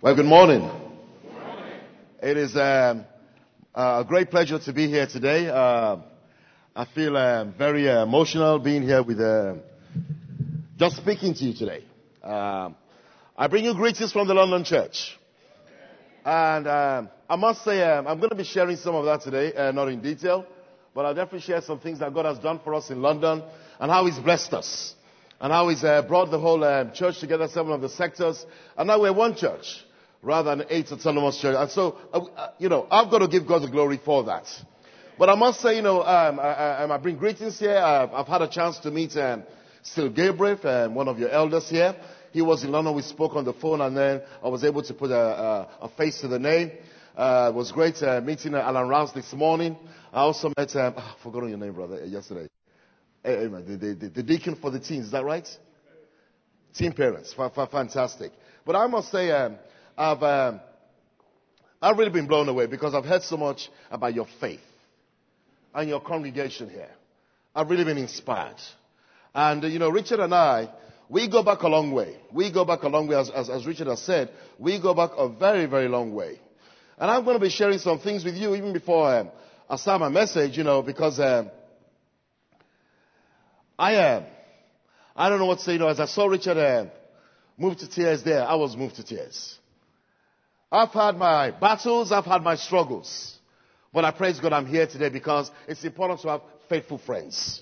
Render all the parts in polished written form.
Well, good morning. It is a great pleasure to be here today. I feel very emotional being here with just speaking to you today. I bring you greetings from the London Church. And I must say, I'm going to be sharing some of that today, not in detail, but I'll definitely share some things that God has done for us in London and how He's blessed us and how He's brought the whole church together, 7 of the sectors, and now we're one church rather than 8 autonomous churches. And so, I've got to give God the glory for that. But I must say, I bring greetings here. I've had a chance to meet Still Gabriel, one of your elders here. He was in London. We spoke on the phone, and then I was able to put a face to the name. It was great meeting Alan Rouse this morning. I also met, I forgot your name, brother, yesterday. The deacon for the teens, is that right? Teen parents, fantastic. But I must say, I've really been blown away because I've heard so much about your faith and your congregation here. I've really been inspired. And, Richard and I, we go back a long way. We go back a long way, as Richard has said. We go back a very, very long way. And I'm going to be sharing some things with you even before I start my message, because I don't know what to say. As I saw Richard move to tears there, I was moved to tears. I've had my battles, I've had my struggles. But I praise God I'm here today because it's important to have faithful friends.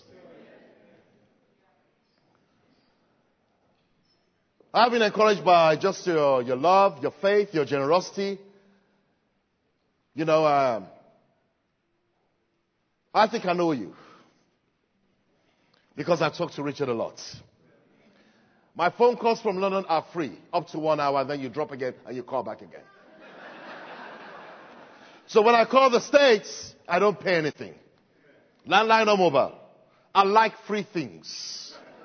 I've been encouraged by just your love, your faith, your generosity. I think I know you because I talk to Richard a lot. My phone calls from London are free, up to 1 hour, and then you drop again and you call back again. So when I call the States, I don't pay anything. Landline or mobile. I like free things.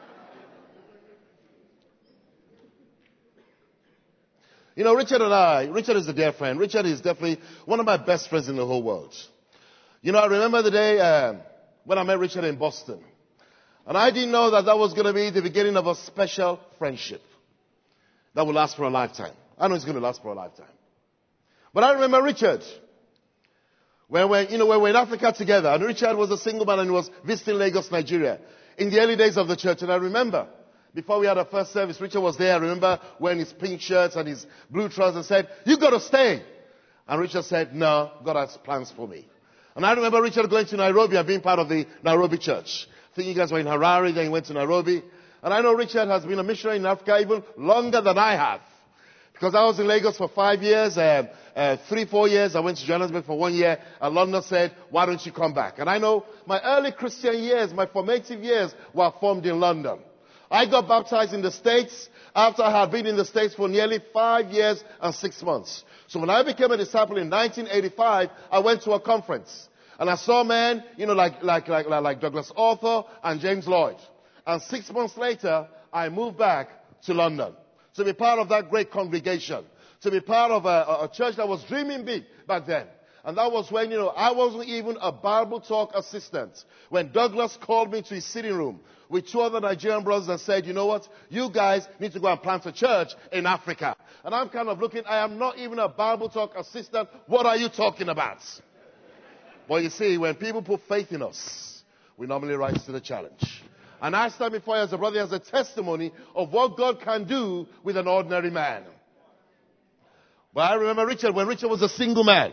Richard is a dear friend. Richard is definitely one of my best friends in the whole world. I remember the day when I met Richard in Boston. And I didn't know that was going to be the beginning of a special friendship that will last for a lifetime. I know it's going to last for a lifetime. But I remember Richard, when we're in Africa together, and Richard was a single man and he was visiting Lagos, Nigeria, in the early days of the church. And I remember, before we had our first service, Richard was there. I remember wearing his pink shirts and his blue trousers and said, "You got to stay." And Richard said, "No, God has plans for me." And I remember Richard going to Nairobi and being part of the Nairobi church. I think you guys were in Harare, then you went to Nairobi. And I know Richard has been a missionary in Africa even longer than I have. Because I was in Lagos for 5 years, 3-4 years. I went to Johannesburg for 1 year. And London said, "Why don't you come back?" And I know my early Christian years, my formative years were formed in London. I got baptized in the States after I had been in the States for nearly 5 years and 6 months. So when I became a disciple in 1985, I went to a conference. And I saw men, like Douglas Arthur and James Lloyd. And 6 months later, I moved back to London to be part of that great congregation, to be part of a church that was dreaming big back then. And that was when, I wasn't even a Bible talk assistant. When Douglas called me to his sitting room with 2 other Nigerian brothers and said, "You know what? You guys need to go and plant a church in Africa." And I'm kind of looking, I am not even a Bible talk assistant. What are you talking about? But you see, when people put faith in us, we normally rise to the challenge. And I stand before you as a brother as a testimony of what God can do with an ordinary man. But I remember Richard, when Richard was a single man.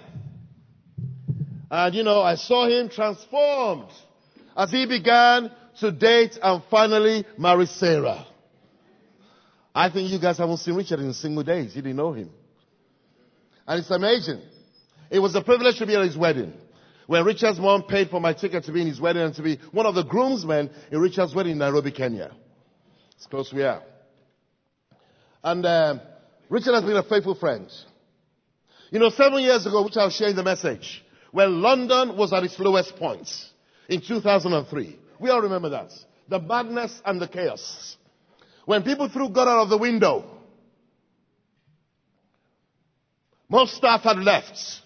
And, I saw him transformed as he began to date and finally marry Sarah. I think you guys haven't seen Richard in single days. You didn't know him. And it's amazing. It was a privilege to be at his wedding. When Richard's mom paid for my ticket to be in his wedding and to be one of the groomsmen in Richard's wedding in Nairobi, Kenya. It's close we are. And Richard has been a faithful friend. 7 years ago, which I was sharing the message, when London was at its lowest point in 2003. We all remember that. The madness and the chaos. When people threw God out of the window. Most staff had left.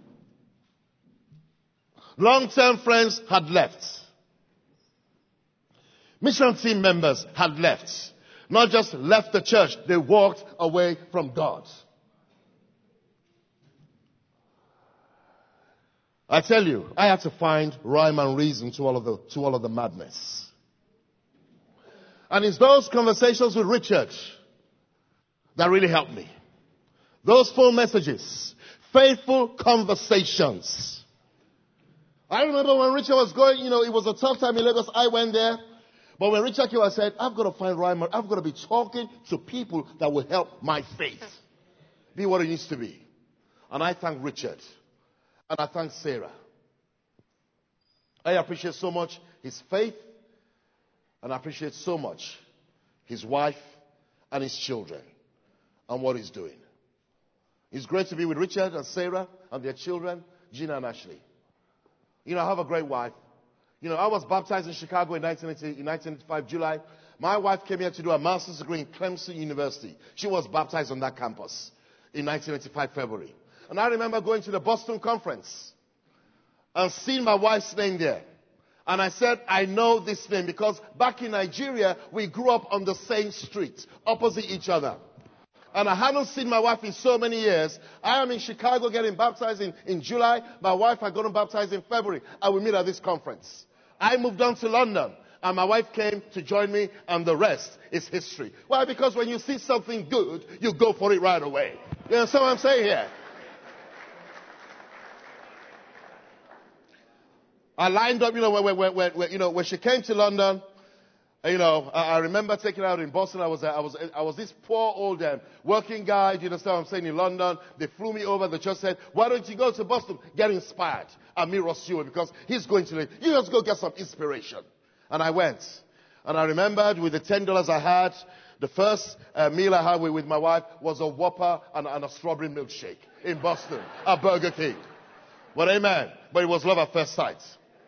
Long-term friends had left. Mission team members had left. Not just left the church, they walked away from God. I tell you, I had to find rhyme and reason to all of the madness. And it's those conversations with Richard that really helped me. Those phone messages, faithful conversations. I remember when Richard was going, it was a tough time in Lagos. I went there. But when Richard came, I said, I've got to find rhyme. I've got to be talking to people that will help my faith be what it needs to be. And I thank Richard. And I thank Sarah. I appreciate so much his faith. And I appreciate so much his wife and his children and what he's doing. It's great to be with Richard and Sarah and their children, Gina and Ashley. I have a great wife. I was baptized in Chicago in 1985, July. My wife came here to do a master's degree in Clemson University. She was baptized on that campus in 1985, February. And I remember going to the Boston conference and seeing my wife's name there. And I said, I know this name because back in Nigeria, we grew up on the same street, opposite each other. And I hadn't seen my wife in so many years. I am in Chicago getting baptized in July. My wife had gotten baptized in February. I will meet at this conference. I moved on to London. And my wife came to join me. And the rest is history. Why? Because when you see something good, you go for it right away. You understand what I'm saying here? I lined up, when she came to London, I remember taking her out in Boston. I was this poor old working guy, you understand what I'm saying, in London. They flew me over. The church said, why don't you go to Boston? Get inspired. And meet Ross Stewart because he's going to, you just go get some inspiration. And I went. And I remembered with the $10 I had, the first meal I had with my wife was a Whopper and a strawberry milkshake in Boston at Burger King. But amen. But it was love at first sight.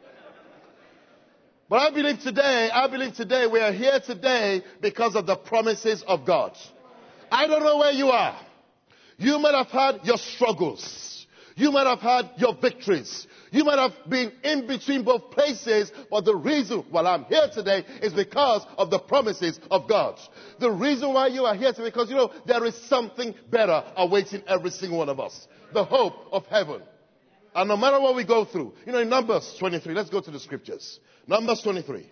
But I believe today we are here today because of the promises of God. I don't know where you are. You might have had your struggles. You might have had your victories. You might have been in between both places, but the reason why I'm here today is because of the promises of God. The reason why you are here today, because there is something better awaiting every single one of us. The hope of heaven. And no matter what we go through, in Numbers 23, let's go to the scriptures. Numbers 23.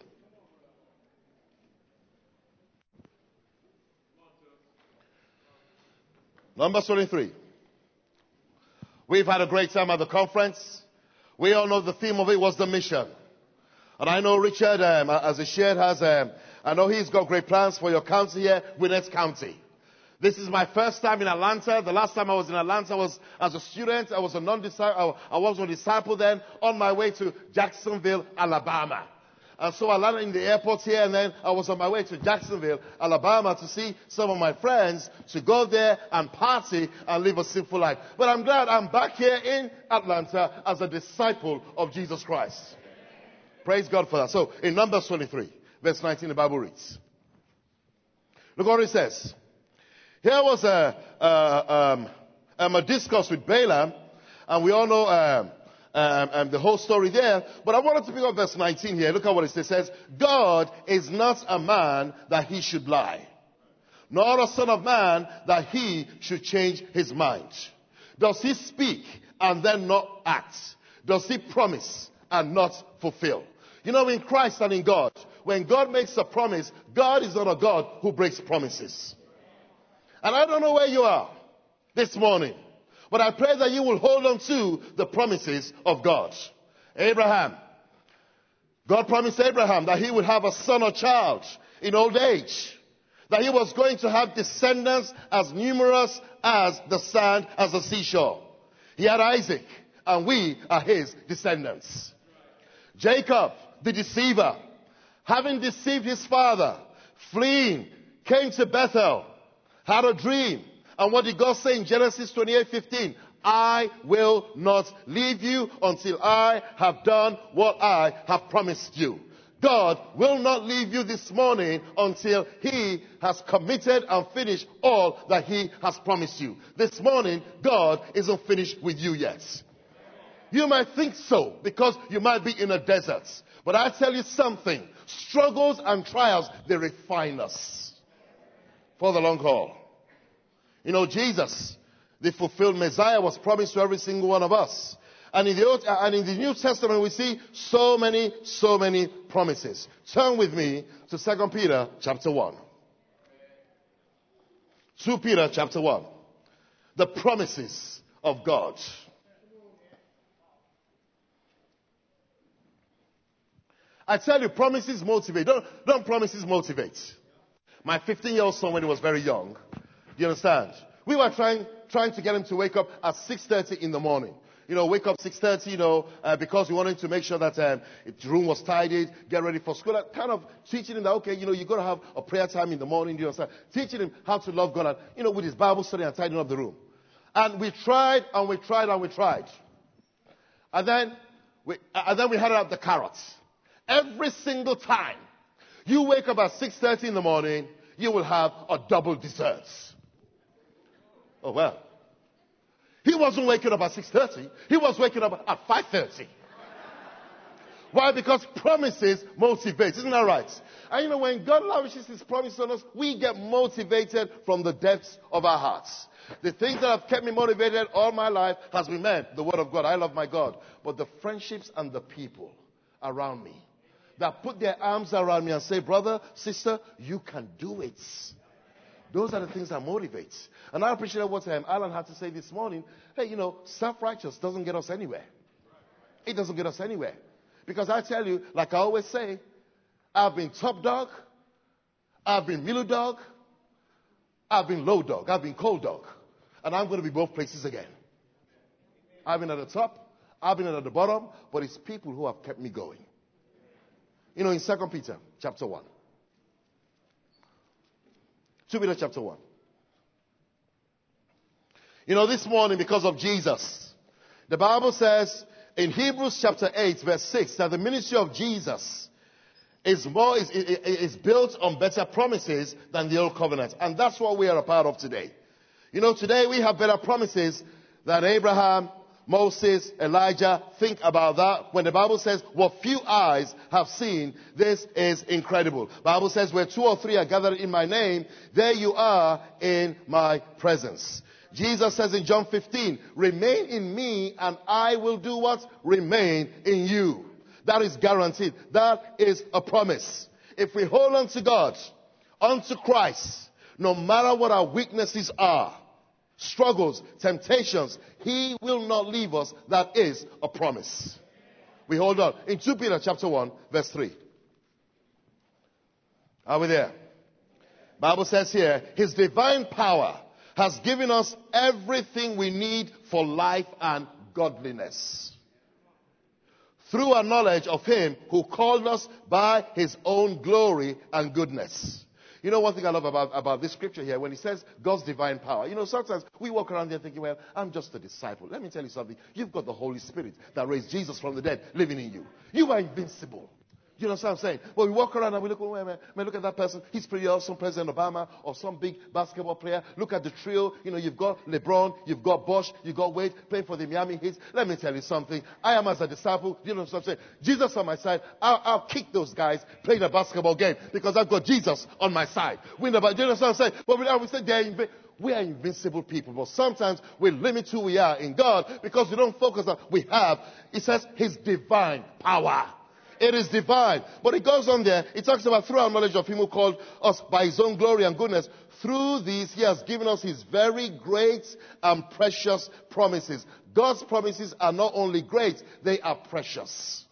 Numbers 23. We've had a great time at the conference. We all know the theme of it was the mission. And I know Richard, as he shared, I know he's got great plans for your county here, Gwinnett County. This is my first time in Atlanta. The last time I was in Atlanta was as a student. I was a disciple then, on my way to Jacksonville, Alabama. And so I landed in the airport here, and then I was on my way to Jacksonville, Alabama, to see some of my friends, to go there and party and live a sinful life. But I'm glad I'm back here in Atlanta as a disciple of Jesus Christ. Praise God for that. So in Numbers 23, verse 19, the Bible reads. Look what it says. Here was a discourse with Balaam, and we all know the whole story there. But I wanted to pick up verse 19 here. Look at what it says. It says, God is not a man that he should lie, nor a son of man that he should change his mind. Does he speak and then not act? Does he promise and not fulfill? In Christ and in God, when God makes a promise, God is not a God who breaks promises. And I don't know where you are this morning, but I pray that you will hold on to the promises of God. Abraham. God promised Abraham that he would have a son or child in old age. That he was going to have descendants as numerous as the sand, as the seashore. He had Isaac, and we are his descendants. Jacob, the deceiver, having deceived his father, fleeing, came to Bethel, had a dream. And what did God say in Genesis 28:15? I will not leave you until I have done what I have promised you. God will not leave you this morning until he has committed and finished all that he has promised you. This morning, God isn't finished with you yet. You might think so because you might be in a desert. But I tell you something, struggles and trials, they refine us for the long haul. Jesus, the fulfilled Messiah, was promised to every single one of us. And in the New Testament, we see so many promises. Turn with me to 2 Peter chapter 1. 2 Peter chapter 1. The promises of God. I tell you, promises motivate. Don't promises motivate. My 15-year-old son, when he was very young, do you understand? We were trying to get him to wake up at 6:30 in the morning. Wake up 6:30, because we wanted to make sure that his room was tidied, get ready for school. Kind of teaching him that, okay, you're going to have a prayer time in the morning, you understand? Teaching him how to love God and, with his Bible study and tidying up the room. And we tried and we tried and we tried. And then we had out the carrots. Every single time you wake up at 6:30 in the morning, you will have a double dessert. Oh, well. He wasn't waking up at 6:30. He was waking up at 5:30. Why? Because promises motivate. Isn't that right? And when God lavishes his promises on us, we get motivated from the depths of our hearts. The things that have kept me motivated all my life has been the Word of God. I love my God. But the friendships and the people around me that put their arms around me and say, brother, sister, you can do it. Those are the things that motivate. And I appreciate what Alan had to say this morning. Hey, self-righteous doesn't get us anywhere. It doesn't get us anywhere. Because I tell you, like I always say, I've been top dog, I've been middle dog, I've been low dog, I've been cold dog. And I'm going to be both places again. I've been at the top, I've been at the bottom, but it's people who have kept me going. In 2 Peter chapter 1. 2 Peter chapter 1. This morning, because of Jesus, the Bible says in Hebrews chapter 8, verse 6, that the ministry of Jesus is built on better promises than the old covenant. And that's what we are a part of today. Today we have better promises than Abraham, Moses, Elijah. Think about that. When the Bible says, what few eyes have seen, this is incredible. The Bible says, where 2 or 3 are gathered in my name, there you are in my presence. Jesus says in John 15, remain in me and I will do what? Remain in you. That is guaranteed. That is a promise. If we hold on to God, onto Christ, no matter what our weaknesses are, struggles, temptations, he will not leave us. That is a promise. We hold on. In 2 Peter chapter 1, verse 3. Are we there? Bible says here, his divine power has given us everything we need for life and godliness, through our knowledge of him who called us by his own glory and goodness. One thing I love about this scripture here, when it says God's divine power. Sometimes we walk around there thinking, well, I'm just a disciple. Let me tell you something. You've got the Holy Spirit that raised Jesus from the dead living in you. You are invincible. You know what I'm saying? Well, we walk around and we look, look at that person. He's pretty awesome, President Obama, or some big basketball player. Look at the trio. You've got LeBron, you've got Bosh, you've got Wade playing for the Miami Heat. Let me tell you something. I am as a disciple. You know what I'm saying? Jesus on my side. I'll kick those guys playing a basketball game because I've got Jesus on my side. You know what I'm saying? But we say we are invincible people, but sometimes we limit who we are in God because we don't focus on we have. It says his divine power. It is divine. But it goes on there. It talks about through our knowledge of him who called us by his own glory and goodness. Through these, he has given us his very great and precious promises. God's promises are not only great, they are precious.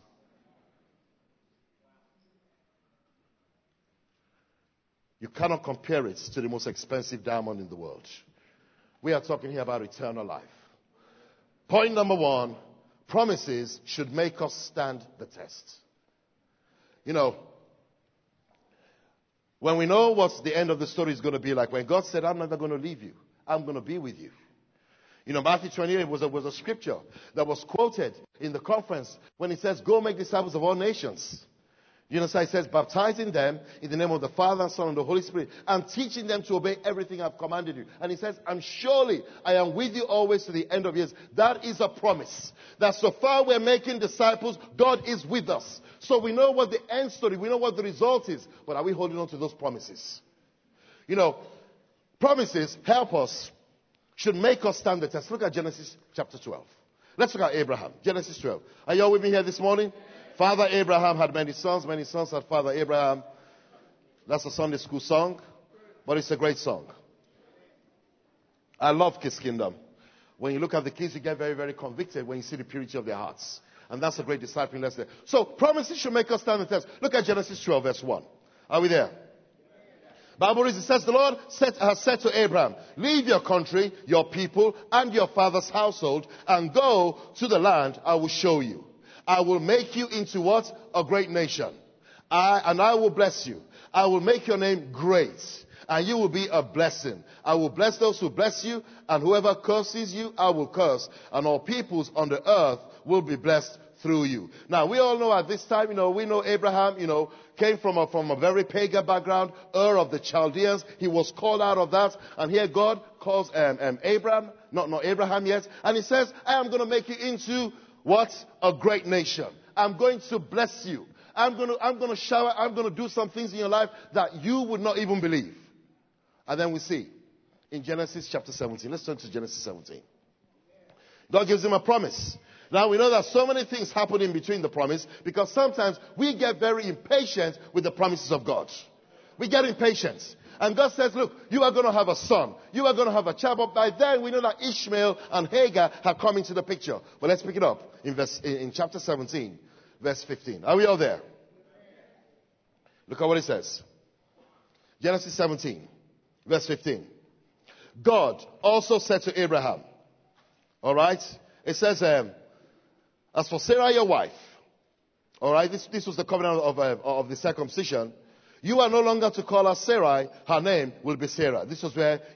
You cannot compare it to the most expensive diamond in the world. We are talking here about eternal life. Point number 1, promises should make us stand the test. When we know what the end of the story is going to be like, when God said, I'm never going to leave you, I'm going to be with you. Matthew 28 was a scripture that was quoted in the conference when it says, go make disciples of all nations. It says, baptizing them in the name of the Father, and Son, and the Holy Spirit, and teaching them to obey everything I've commanded you. And he says, I am with you always to the end of years. That is a promise. That so far we're making disciples, God is with us. So we know what the end story, we know what the result is. But are we holding on to those promises? Promises help us, should make us stand the test. Look at Genesis chapter 12. Let's look at Abraham. Genesis 12. Are you all with me here this morning? Father Abraham had many sons had Father Abraham. That's a Sunday school song, but it's a great song. I love Kids Kingdom. When you look at the kids, you get very, very convicted when you see the purity of their hearts. And that's a great discipling lesson. So, promises should make us stand the test. Look at Genesis 12, verse 1. Are we there? Bible reads, it says, the Lord has said to Abraham, leave your country, your people, and your father's household, and go to the land I will show you. I will make you into what? A great nation. I will bless you. I will make your name great, and you will be a blessing. I will bless those who bless you, and whoever curses you, I will curse. And all peoples on the earth will be blessed through you. Now, we all know at this time, we know Abraham, came from a very pagan background, Ur of the Chaldeans. He was called out of that. And here God calls Abraham, not Abraham yet. And he says, I am going to make you into what? A great nation. I'm going to bless you. I'm going to do some things in your life that you would not even believe. And then we see in Genesis chapter 17. Let's turn to Genesis 17. God gives him a promise. Now we know that so many things happen in between the promise because sometimes we get very impatient with the promises of God. We get impatient. And God says, look, you are going to have a son. You are going to have a child. But by then we know that Ishmael and Hagar have come into the picture. But let's pick it up in chapter 17, verse 15. Are we all there? Look at what it says. Genesis 17, verse 15. God also said to Abraham, all right, it says, as for Sarah, your wife, all right, this was the covenant of the circumcision. You are no longer to call her Sarai. Her name will be Sarah. This was where,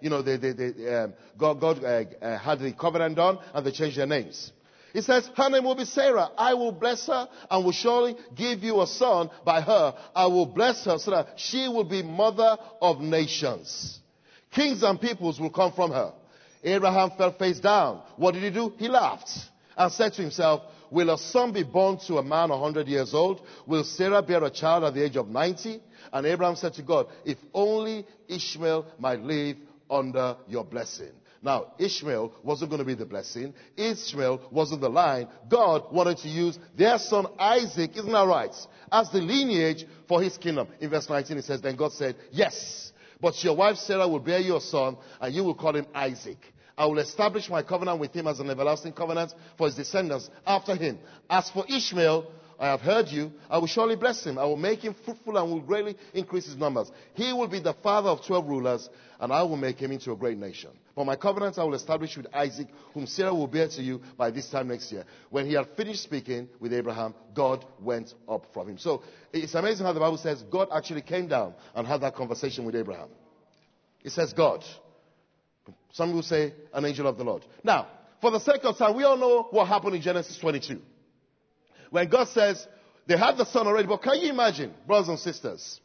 God had the covenant done and they changed their names. It says, her name will be Sarah. I will bless her and will surely give you a son by her. I will bless her so that she will be mother of nations. Kings and peoples will come from her. Abraham fell face down. What did he do? He laughed and said to himself, will a son be born to a man 100 years old? Will Sarah bear a child at the age of 90? And Abraham said to God, if only Ishmael might live under your blessing. Now, Ishmael wasn't going to be the blessing. Ishmael wasn't the line. God wanted to use their son Isaac, isn't that right, as the lineage for his kingdom. In verse 19 it says, then God said, yes, but your wife Sarah will bear you a son, and you will call him Isaac. I will establish my covenant with him as an everlasting covenant for his descendants after him. As for Ishmael, I have heard you. I will surely bless him. I will make him fruitful and will greatly increase his numbers. He will be the father of 12 rulers, and I will make him into a great nation. For my covenant I will establish with Isaac, whom Sarah will bear to you by this time next year. When he had finished speaking with Abraham, God went up from him. So it's amazing how the Bible says God actually came down and had that conversation with Abraham. It says God. Some will say an angel of the Lord. Now, for the sake of time, we all know what happened in Genesis 22. When God says, they had the son already, but can you imagine, brothers and sisters,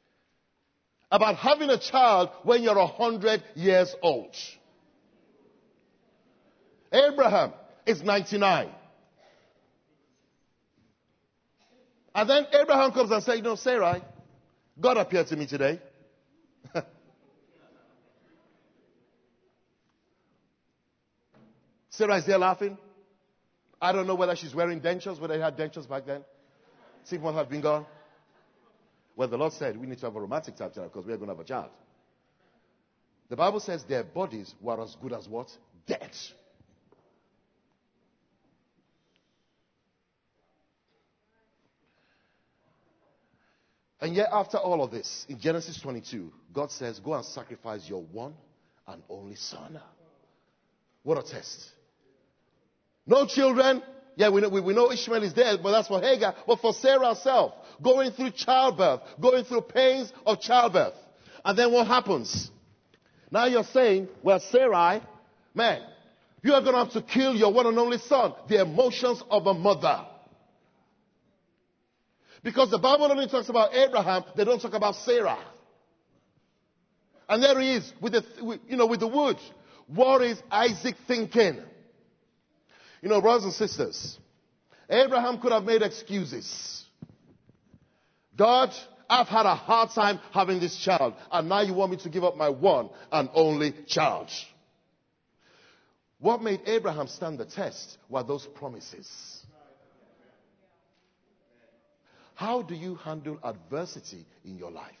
about having a child when you're 100 years old? Abraham is 99. And then Abraham comes and says, Sarai, God appeared to me today. Sarah is there laughing. I don't know whether she's wearing dentures, whether they had dentures back then. Six months have been gone. Well, the Lord said we need to have a romantic time tonight because we're going to have a child. The Bible says their bodies were as good as what? Dead. And yet after all of this, in Genesis 22, God says, go and sacrifice your one and only son. What a test. No children. Yeah, we know Ishmael is dead, but that's for Hagar. But for Sarah herself, going through childbirth, going through pains of childbirth. And then what happens? Now you're saying, well, Sarai, man, you are going to have to kill your one and only son. The emotions of a mother. Because the Bible only talks about Abraham, they don't talk about Sarah. And there he is with the wood. What is Isaac thinking? Brothers and sisters, Abraham could have made excuses. God, I've had a hard time having this child, and now you want me to give up my one and only child. What made Abraham stand the test were those promises. How do you handle adversity in your life?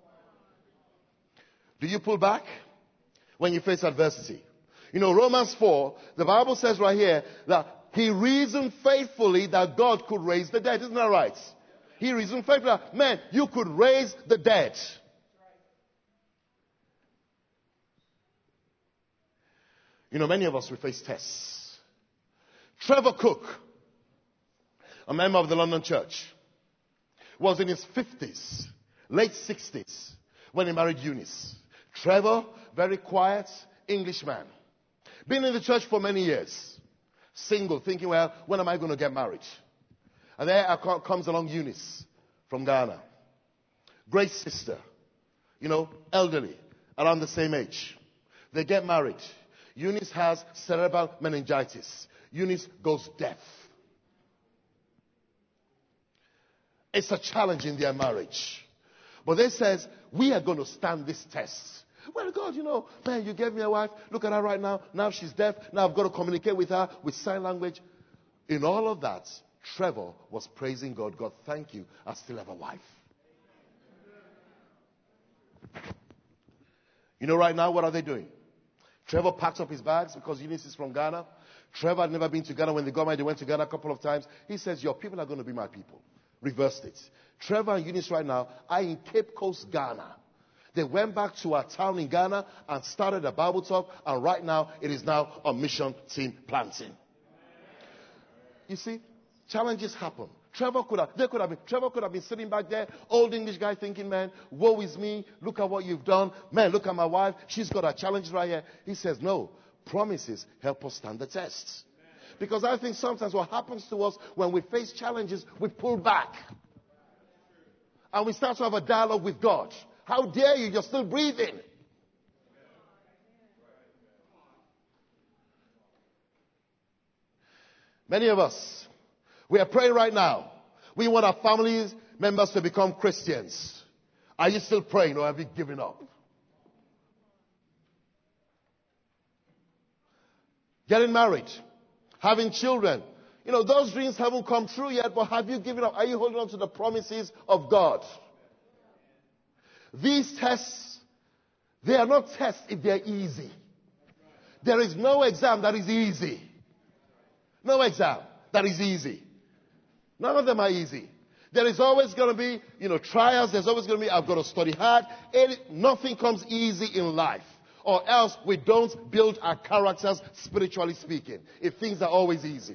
Do you pull back when you face adversity? You know, Romans 4, the Bible says right here that he reasoned faithfully that God could raise the dead. Isn't that right? He reasoned faithfully that, man, you could raise the dead. You know, many of us, we face tests. Trevor Cook, a member of the London church, was in his 50s, late 60s, when he married Eunice. Trevor, very quiet Englishman. Been in the church for many years. Single, thinking, well, when am I going to get married? And there comes along Eunice from Ghana. Great sister, you know, elderly, around the same age. They get married. Eunice has cerebral meningitis. Eunice goes deaf. It's a challenge in their marriage. But they says, we are going to stand this test. Well, God, you know, man, you gave me a wife. Look at her right now. Now she's deaf. Now I've got to communicate with her with sign language. In all of that, Trevor was praising God. God, thank you. I still have a wife. You know, right now, what are they doing? Trevor packed up his bags because Eunice is from Ghana. Trevor had never been to Ghana. When they got married, they went to Ghana a couple of times. He says, your people are going to be my people. Reversed it. Trevor and Eunice right now are in Cape Coast, Ghana. They went back to our town in Ghana and started a Bible talk. And right now, it is now a mission team planting. You see, challenges happen. Trevor could have been sitting back there, old English guy thinking, man, woe is me. Look at what you've done. Man, look at my wife. She's got her challenges right here. He says, no, promises help us stand the test. Because I think sometimes what happens to us when we face challenges, we pull back. And we start to have a dialogue with God. How dare you? You're still breathing. Many of us, we are praying right now. We want our family members to become Christians. Are you still praying or have you given up? Getting married, having children. You know, those dreams haven't come true yet, but have you given up? Are you holding on to the promises of God? These tests, they are not tests if they're easy. There is no exam that is easy. No exam that is easy. None of them are easy. There is always going to be, trials. There's always going to be, I've got to study hard. Nothing comes easy in life. Or else we don't build our characters, spiritually speaking, if things are always easy.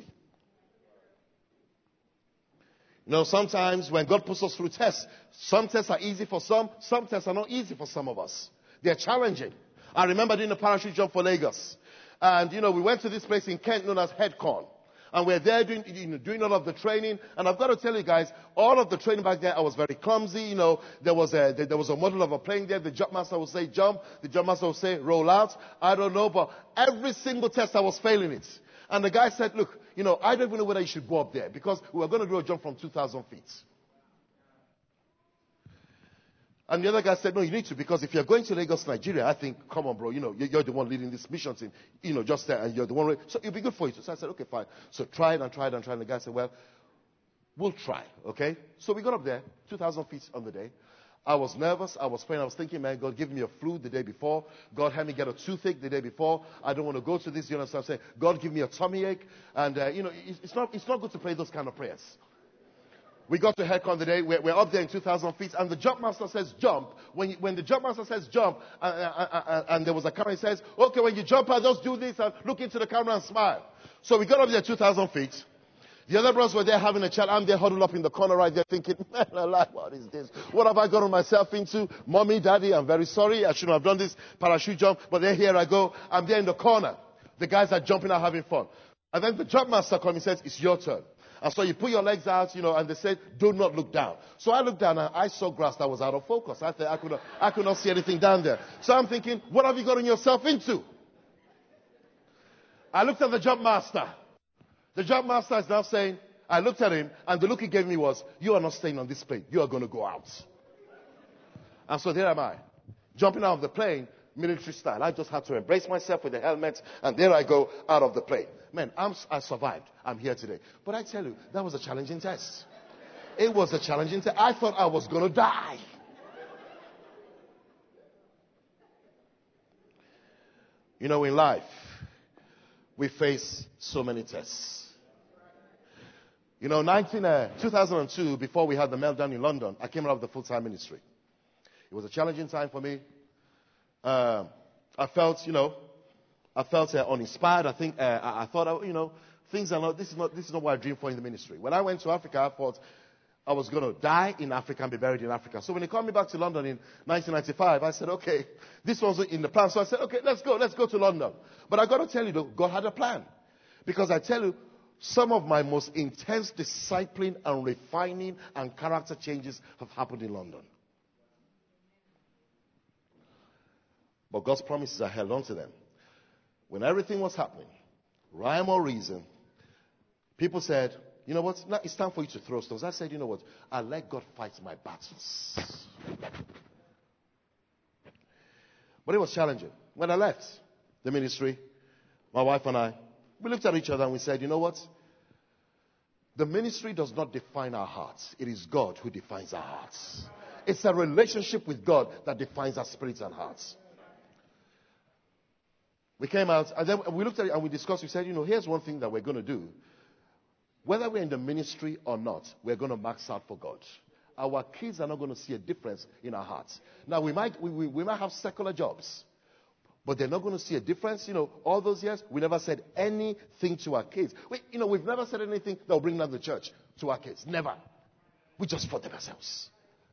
Sometimes when God puts us through tests, some tests are easy for some tests are not easy for some of us. They're challenging. I remember doing a parachute jump for Lagos. And, we went to this place in Kent known as Headcon. And we're there doing all of the training. And I've got to tell you guys, all of the training back there, I was very clumsy. There was a model of a plane there. The jump master would say jump. The jump master would say roll out. I don't know, but every single test I was failing it. And the guy said, look, I don't even know whether you should go up there because we were going to do a jump from 2,000 feet. And the other guy said, no, you need to, because if you're going to Lagos, Nigeria, I think, come on, bro, you're the one leading this mission team, just there, and you're the one, so it'll be good for you. So I said, okay, fine. So tried. And the guy said, well, we'll try, okay? So we got up there, 2,000 feet on the day. I was nervous. I was praying. I was thinking, man, God, give me a flu the day before. God, had me get a toothache the day before. I don't want to go to this. You understand? I'm saying, God, give me a tummy ache. And, it's not good to pray those kind of prayers. We got to Headcon the day. We're up there in 2,000 feet. And the jump master says jump. When the jump master says jump, and there was a camera, he says, okay, when you jump out, just do this and look into the camera and smile. So we got up there 2,000 feet. The other brothers were there having a chat. I'm there huddled up in the corner right there thinking, man, alive, what is this? What have I gotten myself into? Mommy, daddy, I'm very sorry. I shouldn't have done this parachute jump. But then here I go. I'm there in the corner. The guys are jumping out having fun. And then the jump master comes and says, it's your turn. And so you put your legs out, and they said, do not look down. So I looked down and I saw grass that was out of focus. I could not see anything down there. So I'm thinking, what have you gotten yourself into? I looked at the jump master. The jump master is now saying, I looked at him, and the look he gave me was, you are not staying on this plane. You are going to go out. And so there am I, jumping out of the plane. military style. I just had to embrace myself with the helmet, and there I go out of the plane. Man, I survived. I'm here today. But I tell you, that was a challenging test. It was a challenging test. I thought I was going to die. You know, in life, we face so many tests. You know, 2002, before we had the meltdown in London, I came out of the full-time ministry. It was a challenging time for me. I felt uninspired. I thought, things are not. This is not what I dreamed for in the ministry. When I went to Africa, I thought I was going to die in Africa and be buried in Africa. So when they called me back to London in 1995, I said, okay, this wasn't in the plan. So I said, okay, let's go to London. But I got to tell you, though, God had a plan, because I tell you, some of my most intense discipling and refining and character changes have happened in London. But God's promises, I held on to them. When everything was happening, rhyme or reason, people said, you know what, now it's time for you to throw stones. I said, you know what, I'll let God fight my battles. But it was challenging. When I left the ministry, my wife and I, we looked at each other and we said, you know what, the ministry does not define our hearts. It is God who defines our hearts. It's a relationship with God that defines our spirits and hearts. We came out, and then we looked at it and we discussed. We said, here's one thing that we're going to do. Whether we're in the ministry or not, we're going to max out for God. Our kids are not going to see a difference in our hearts. Now, we might have secular jobs, but they're not going to see a difference. All those years, we never said anything to our kids. We've never said anything that will bring down the church to our kids. Never. We just fought them ourselves.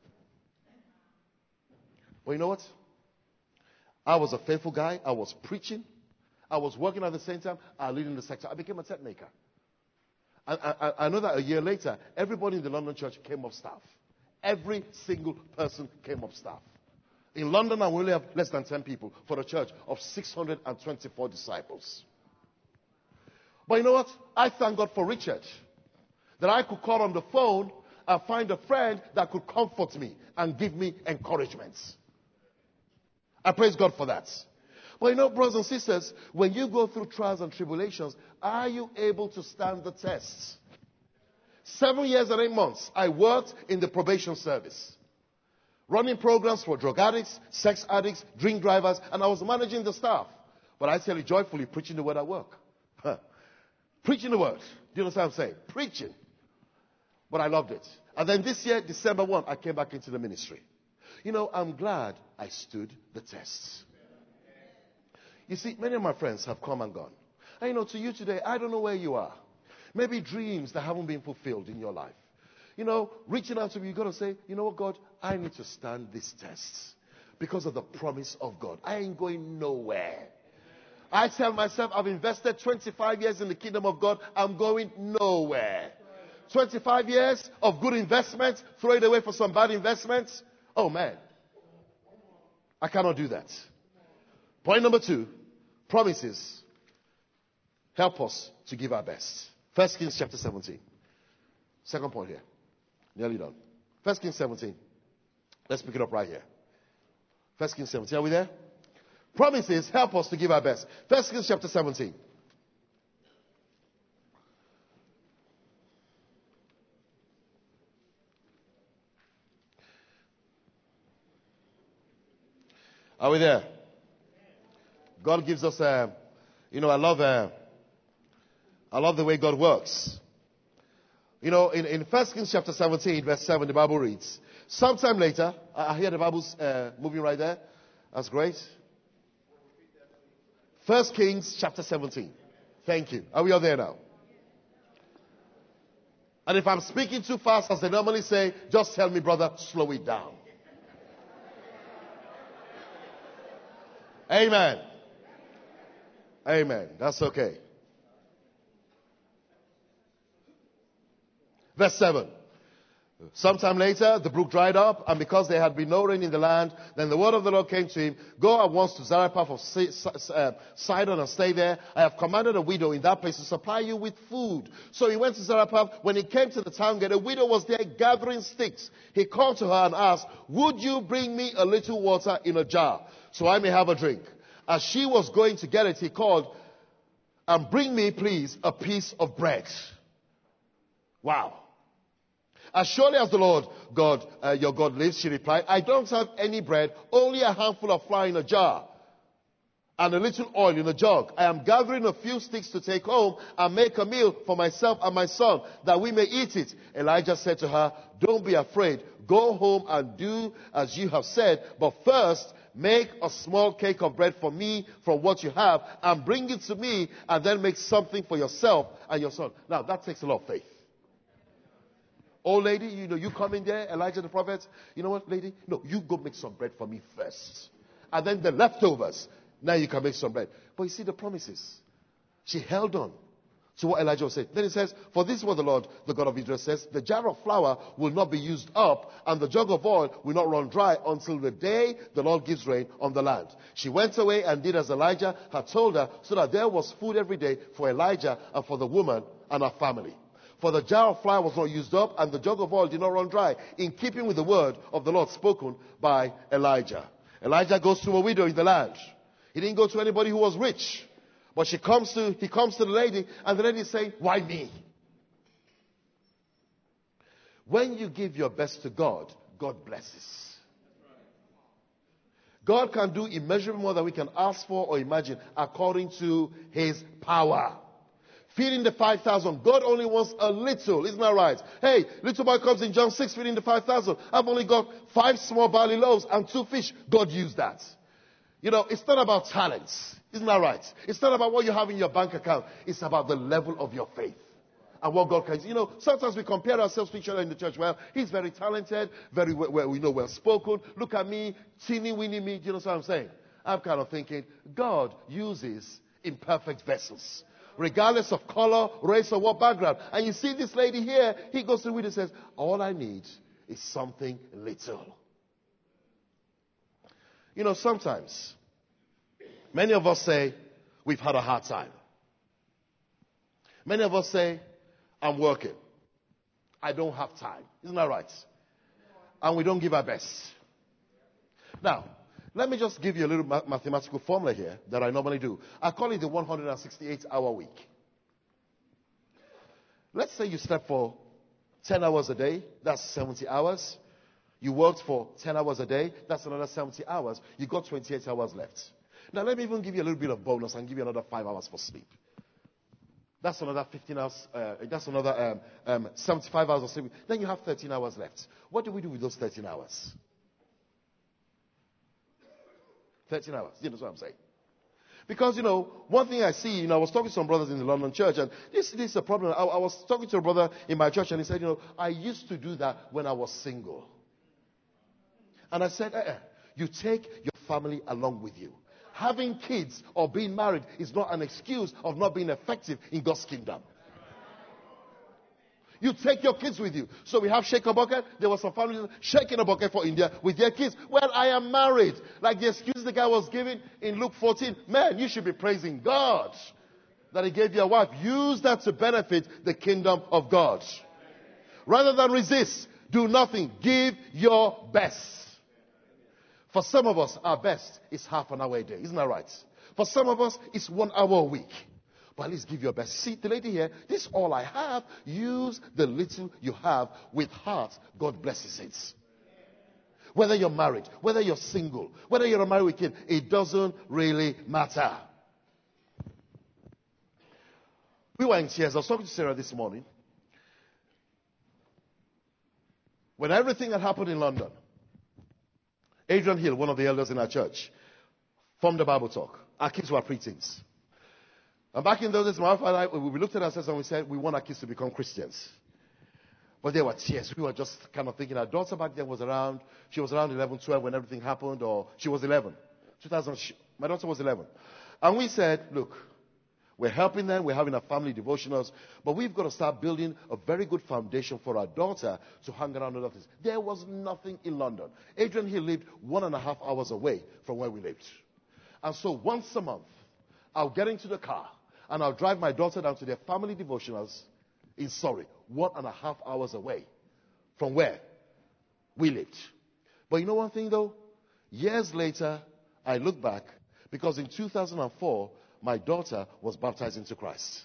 But you know what? I was a faithful guy. I was preaching. I was working at the same time. I was leading the sector. I became a tent maker. I know that a year later, everybody in the London church came off staff. Every single person came off staff. In London, I only have less than 10 people for a church of 624 disciples. But you know what? I thank God for Richard. That I could call on the phone and find a friend that could comfort me and give me encouragement. I praise God for that. But brothers and sisters, when you go through trials and tribulations, are you able to stand the test? 7 years and 8 months, I worked in the probation service, running programs for drug addicts, sex addicts, drink drivers, and I was managing the staff. But I tell you joyfully, preaching the word at work. Preaching the word. Do you understand what I'm saying? Preaching. But I loved it. And then this year, December 1, I came back into the ministry. I'm glad I stood the test. You see, many of my friends have come and gone. And to you today, I don't know where you are. Maybe dreams that haven't been fulfilled in your life. Reaching out to me, you've got to say, you know what, God, I need to stand this test because of the promise of God. I ain't going nowhere. I tell myself, I've invested 25 years in the kingdom of God. I'm going nowhere. 25 years of good investments, throw it away for some bad investments. Oh, man. I cannot do that. Point number 2, promises help us to give our best. 1 Kings chapter 17. Second point here. Nearly done. 1 Kings 17. Let's pick it up right here. 1 Kings 17. Are we there? Promises help us to give our best. 1 Kings chapter 17. Are we there? God gives us I love the way God works. In 1 Kings chapter 17, verse 7, the Bible reads, sometime later, I hear the Bible's moving right there. That's great. 1 Kings chapter 17. Thank you. Are we all there now? And if I'm speaking too fast, as they normally say, just tell me, brother, slow it down. Amen. Amen. That's okay. Verse 7. Sometime later, the brook dried up, and because there had been no rain in the land, then the word of the Lord came to him, go at once to Zarephath of Sidon and stay there. I have commanded a widow in that place to supply you with food. So he went to Zarephath. When he came to the town gate, a widow was there gathering sticks. He called to her and asked, would you bring me a little water in a jar, so I may have a drink? As she was going to get it, he called, and bring me, please, a piece of bread. Wow. As surely as the Lord God, your God lives, she replied, I don't have any bread, only a handful of flour in a jar and a little oil in a jug. I am gathering a few sticks to take home and make a meal for myself and my son, that we may eat it. Elijah said to her, don't be afraid. Go home and do as you have said, but first make a small cake of bread for me from what you have and bring it to me, and then make something for yourself and your son. Now, that takes a lot of faith. Old lady, you come in there, Elijah the prophet. You know what, lady? No, you go make some bread for me first. And then the leftovers, now you can make some bread. But you see the promises. She held on to what Elijah was saying. Then it says, for this is what the Lord, the God of Israel says, the jar of flour will not be used up, and the jug of oil will not run dry until the day the Lord gives rain on the land. She went away and did as Elijah had told her, so that there was food every day for Elijah and for the woman and her family. For the jar of flour was not used up, and the jug of oil did not run dry, in keeping with the word of the Lord spoken by Elijah. Elijah goes to a widow in the land. He didn't go to anybody who was rich. But he comes to the lady, and the lady is saying, why me? When you give your best to God, God blesses. God can do immeasurably more than we can ask for or imagine, according to his power. Feeding the 5,000. God only wants a little. Isn't that right? Hey, little boy comes in John 6 feeding the 5,000. I've only got 5 small barley loaves and 2 fish. God used that. It's not about talents. Isn't that right? It's not about what you have in your bank account. It's about the level of your faith. And what God can do. Sometimes we compare ourselves to each other in the church. Well, he's very talented, very well spoken. Look at me, teeny weeny me. Do you know what I'm saying? I'm kind of thinking, God uses imperfect vessels, regardless of color, race, or what background. And you see this lady here, he goes to the widow and says, all I need is something little. Sometimes, many of us say, we've had a hard time. Many of us say, I'm working. I don't have time. Isn't that right? And we don't give our best. Now, let me just give you a little mathematical formula here that I normally do. I call it the 168-hour week. Let's say you slept for 10 hours a day. That's 70 hours. You worked for 10 hours a day. That's another 70 hours. You got 28 hours left. Now, let me even give you a little bit of bonus and give you another 5 hours for sleep. That's another 15 hours. That's another 75 hours of sleep. Then you have 13 hours left. What do we do with those 13 hours? 13 hours. You know what I'm saying? Because, one thing I see, I was talking to some brothers in the London church, and this is a problem. I was talking to a brother in my church, and he said, I used to do that when I was single. And I said, you take your family along with you. Having kids or being married is not an excuse of not being effective in God's kingdom. You take your kids with you. So we have Shake a Bucket. There was some families shaking a bucket for India with their kids. Well, I am married. Like the excuse the guy was giving in Luke 14. Man, you should be praising God that he gave you a wife. Use that to benefit the kingdom of God. Rather than resist, do nothing. Give your best. For some of us, our best is half an hour a day. Isn't that right? For some of us, it's 1 hour a week. But at least give your best. See, the lady here, this is all I have. Use the little you have with heart. God blesses it. Whether you're married, whether you're single, whether you're a married with kid, it doesn't really matter. We were in tears. I was talking to Sarah this morning. When everything had happened in London, Adrian Hill, one of the elders in our church, formed a Bible talk. Our kids were preteens. And back in those days, my wife and I, we looked at ourselves and we said, we want our kids to become Christians. But there were tears. We were just kind of thinking, our daughter back then was around 11, 12 when everything happened, or she was 11. My daughter was 11. And we said, look, We're helping them. We're having our family devotionals. But we've got to start building a very good foundation for our daughter to hang around with others. There was nothing in London. Adrian Hill lived 1.5 hours away from where we lived. And so once a month, I'll get into the car and I'll drive my daughter down to their family devotionals in Surrey, 1.5 hours away from where we lived. But you know one thing though? Years later, I look back because in 2004, my daughter was baptized into Christ.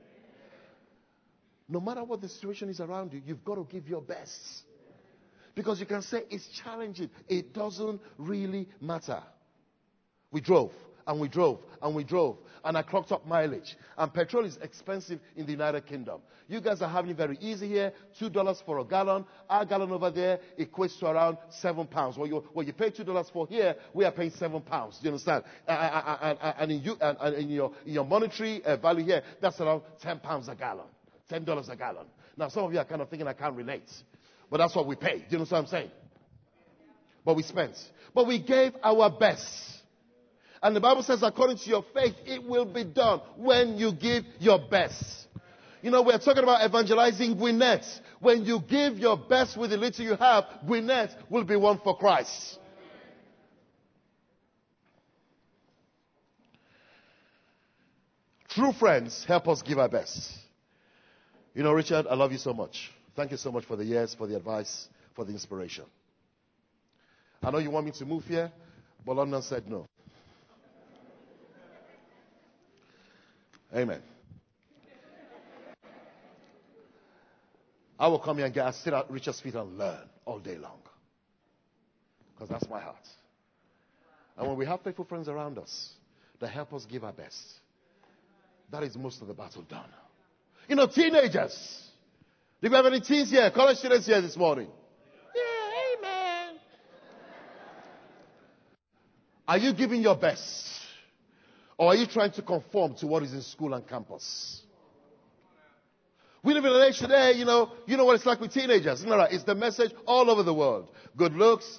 No matter what the situation is around you, you've got to give your best. Because you can say it's challenging. It doesn't really matter. We drove, and we drove, and we drove, and I clocked up mileage. And petrol is expensive in the United Kingdom. You guys are having it very easy here. $2 for a gallon. Our gallon over there equates to around £7. What you pay $2 for here, we are paying £7. Do you understand? And in your monetary value here, that's around £10 a gallon. $10 a gallon. Now, some of you are kind of thinking I can't relate. But that's what we pay. Do you know what I'm saying? But we spent. But we gave our best. And the Bible says, according to your faith, it will be done when you give your best. You know, we're talking about evangelizing Gwinnett. When you give your best with the little you have, Gwinnett will be one for Christ. True friends help us give our best. You know, Richard, I love you so much. Thank you so much for the years, for the advice, for the inspiration. I know you want me to move here, but London said no. Amen. I will come here and sit at Richard's feet and learn all day long. Because that's my heart. And when we have faithful friends around us that help us give our best, that is most of the battle done. You know, teenagers. Do we have any teens here? College students here this morning? Yeah, amen. Are you giving your best? Or are you trying to conform to what is in school and campus? We live in an age today, you know what it's like with teenagers, isn't that right? It's the message all over the world. Good looks,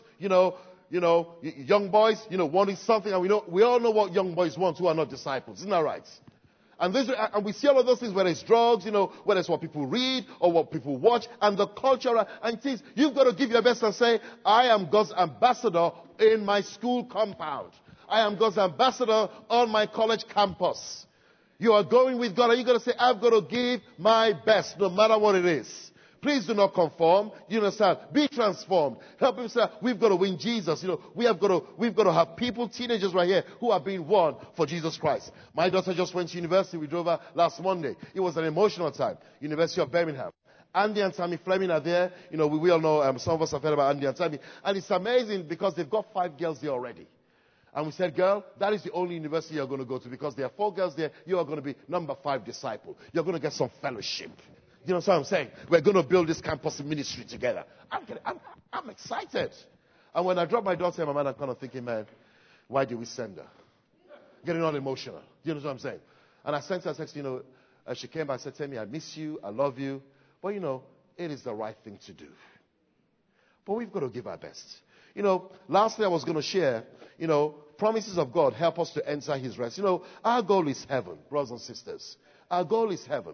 young boys, wanting something, and we all know what young boys want who are not disciples, isn't that right? And we see all of those things, whether it's drugs, whether it's what people read or what people watch, and the culture and things. You've got to give your best and say, I am God's ambassador in my school compound. I am God's ambassador on my college campus. You are going with God, and you've got to say, I've got to give my best, no matter what it is. Please do not conform. You understand? Be transformed. Help him say, we've got to win Jesus. We've got to have people, teenagers right here, who are being won for Jesus Christ. My daughter just went to university. We drove her last Monday. It was an emotional time. University of Birmingham. Andy and Tammy Fleming are there. We all know, some of us have heard about Andy and Tammy. And it's amazing because they've got 5 girls there already. And we said, girl, that is the only university you're going to go to because there are 4 girls there. You are going to be number 5 disciple. You're going to get some fellowship. You know what I'm saying? We're going to build this campus ministry together. I'm excited. And when I dropped my daughter in my mind, I'm kind of thinking, man, why did we send her? Getting all emotional. You know what I'm saying? And I sent her a text, as she came back and said, tell me, I miss you, I love you. But, it is the right thing to do. But we've got to give our best. Lastly, I was going to share, promises of God help us to enter his rest. Our goal is heaven, brothers and sisters. Our goal is heaven.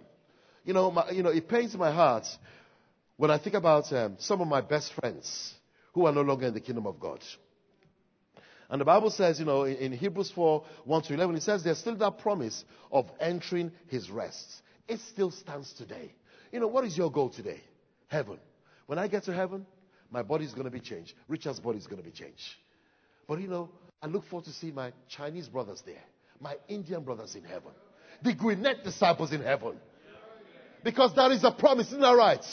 It pains my heart when I think about some of my best friends who are no longer in the kingdom of God. And the Bible says, in Hebrews 4, 1-11, it says there's still that promise of entering his rest. It still stands today. What is your goal today? Heaven. When I get to heaven, my body is going to be changed. Richard's body is going to be changed. But I look forward to seeing my Chinese brothers there. My Indian brothers in heaven. The Gwinnett disciples in heaven. Because that is a promise, isn't that right?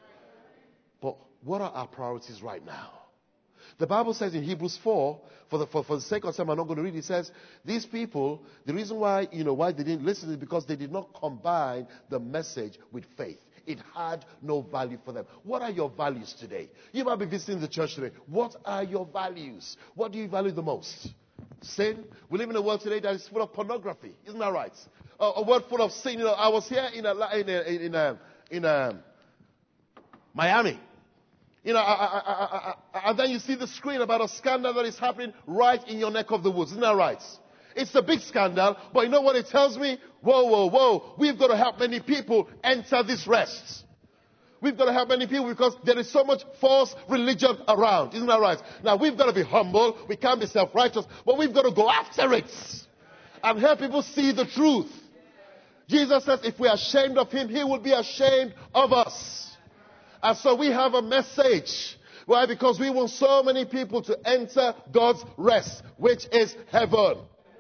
But what are our priorities right now? The Bible says in Hebrews 4, for the sake of time, I'm not going to read it, says, these people, the reason why they didn't listen is because they did not combine the message with faith. It had no value for them. What are your values today? You might be visiting the church today. What are your values? What do you value the most? Sin? We live in a world today that is full of pornography. Isn't that right? A world full of sin. I was here in Miami. And then you see the screen about a scandal that is happening right in your neck of the woods. Isn't that right? It's a big scandal, but you know what it tells me? Whoa, whoa, whoa. We've got to help many people enter this rest. We've got to help many people because there is so much false religion around. Isn't that right? Now, we've got to be humble. We can't be self-righteous. But we've got to go after it and help people see the truth. Jesus says if we are ashamed of him, he will be ashamed of us. And so we have a message. Why? Because we want so many people to enter God's rest, which is heaven.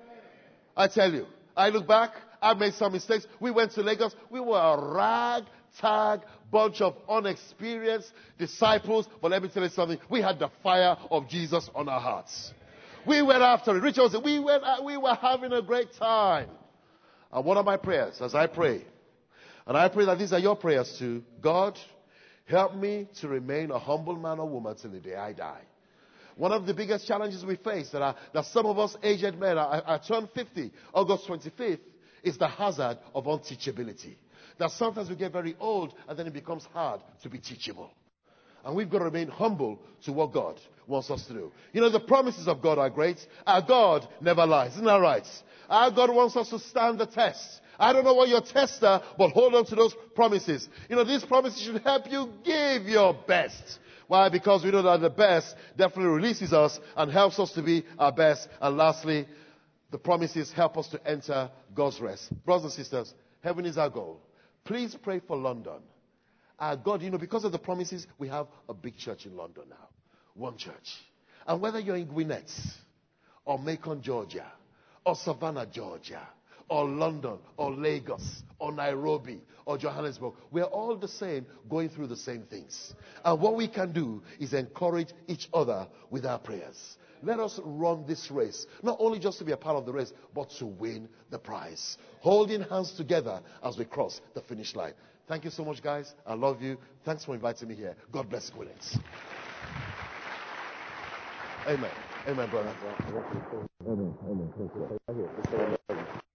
I tell you, I look back, I made some mistakes. We went to Lagos. We were a ragtag bunch of unexperienced disciples. But let me tell you something. We had the fire of Jesus on our hearts. We went after it. Richard said, we were having a great time. And one of my prayers as I pray, and I pray that these are your prayers too. God, help me to remain a humble man or woman till the day I die. One of the biggest challenges we face that some of us aged men, I turned 50, August 25th, is the hazard of unteachability. That sometimes we get very old and then it becomes hard to be teachable. And we've got to remain humble to what God wants us to do. You know, the promises of God are great. Our God never lies. Isn't that right? Our God wants us to stand the test. I don't know what your tests are, but hold on to those promises. You know, these promises should help you give your best. Why? Because we know that the best definitely releases us and helps us to be our best. And lastly, the promises help us to enter God's rest. Brothers and sisters, heaven is our goal. Please pray for London. Our God, you know, because of the promises, we have a big church in London now. One church. And whether you're in Gwinnett, or Macon, Georgia, or Savannah, Georgia, or London, or Lagos, or Nairobi, or Johannesburg, we're all the same, going through the same things. And what we can do is encourage each other with our prayers. Let us run this race, not only just to be a part of the race, but to win the prize. Holding hands together as we cross the finish line. Thank you so much, guys. I love you. Thanks for inviting me here. God bless Gwinnett. Amen. Amen, brother. Amen. Amen.